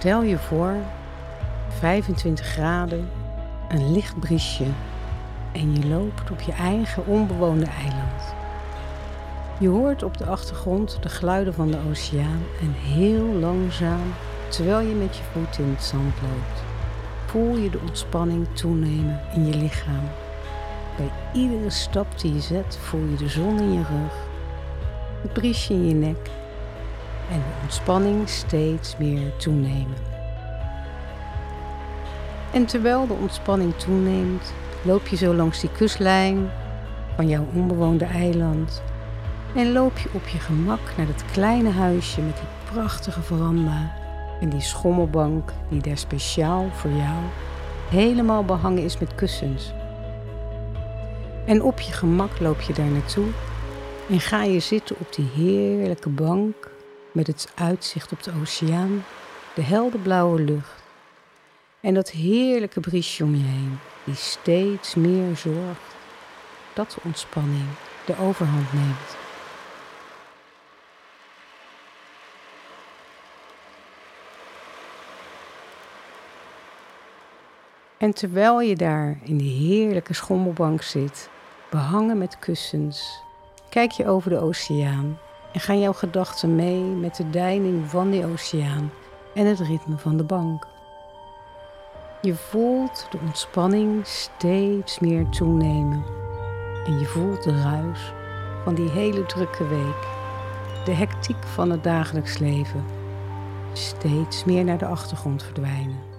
Stel je voor, 25 graden, een licht briesje en je loopt op je eigen onbewoonde eiland. Je hoort op de achtergrond de geluiden van de oceaan en heel langzaam, terwijl je met je voeten in het zand loopt, voel je de ontspanning toenemen in je lichaam. Bij iedere stap die je zet voel je de zon in je rug, het briesje in je nek en de ontspanning steeds meer toenemen. En terwijl de ontspanning toeneemt, loop je zo langs die kustlijn van jouw onbewoonde eiland en loop je op je gemak naar dat kleine huisje met die prachtige veranda en die schommelbank die daar speciaal voor jou helemaal behangen is met kussens. En op je gemak loop je daar naartoe en ga je zitten op die heerlijke bank met het uitzicht op de oceaan, de helderblauwe lucht en dat heerlijke briesje om je heen die steeds meer zorgt dat de ontspanning de overhand neemt. En terwijl je daar in die heerlijke schommelbank zit, behangen met kussens, kijk je over de oceaan en gaan jouw gedachten mee met de deining van die oceaan en het ritme van de bank. Je voelt de ontspanning steeds meer toenemen en je voelt de ruis van die hele drukke week, de hectiek van het dagelijks leven, steeds meer naar de achtergrond verdwijnen.